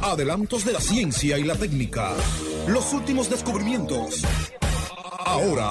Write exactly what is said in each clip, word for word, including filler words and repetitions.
Adelantos de la ciencia y la técnica. Los últimos descubrimientos. Ahora.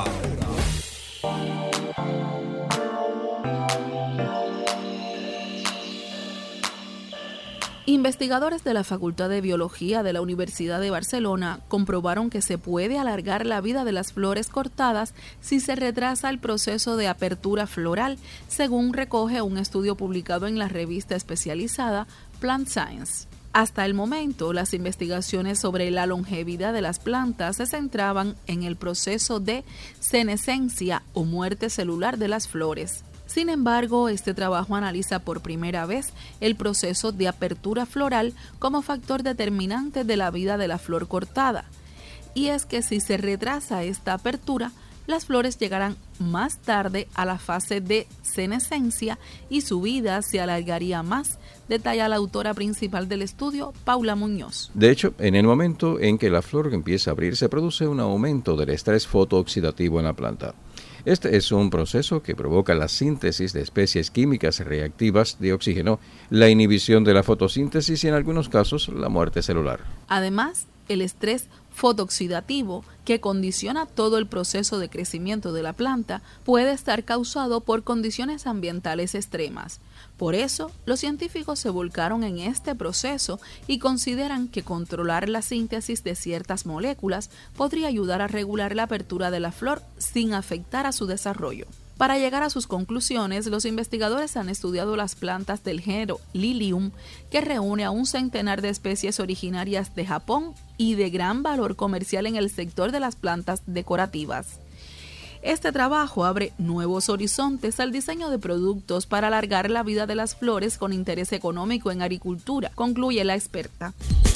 Investigadores de la Facultad de Biología de la Universidad de Barcelona comprobaron que se puede alargar la vida de las flores cortadas si se retrasa el proceso de apertura floral, según recoge un estudio publicado en la revista especializada Plant Science. Hasta el momento, las investigaciones sobre la longevidad de las plantas se centraban en el proceso de senescencia o muerte celular de las flores. Sin embargo, este trabajo analiza por primera vez el proceso de apertura floral como factor determinante de la vida de la flor cortada. Y es que si se retrasa esta apertura, las flores llegarán más tarde a la fase de senescencia y su vida se alargaría más, detalla la autora principal del estudio, Paula Muñoz. De hecho, en el momento en que la flor empieza a abrir, se produce un aumento del estrés fotooxidativo en la planta. Este es un proceso que provoca la síntesis de especies químicas reactivas de oxígeno, la inhibición de la fotosíntesis y en algunos casos la muerte celular. Además, el estrés fotooxidativo, que condiciona todo el proceso de crecimiento de la planta, puede estar causado por condiciones ambientales extremas. Por eso, los científicos se volcaron en este proceso y consideran que controlar la síntesis de ciertas moléculas podría ayudar a regular la apertura de la flor sin afectar a su desarrollo. Para llegar a sus conclusiones, los investigadores han estudiado las plantas del género Lilium, que reúne a un centenar de especies originarias de Japón y de gran valor comercial en el sector de las plantas decorativas. Este trabajo abre nuevos horizontes al diseño de productos para alargar la vida de las flores con interés económico en agricultura, concluye la experta.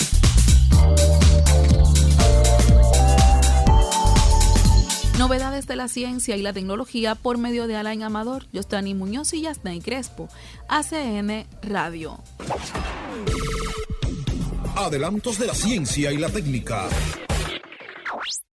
Novedades de la ciencia y la tecnología por medio de Alain Amador, Yostani Muñoz y Yasnay Crespo. A C N Radio. Adelantos de la ciencia y la técnica.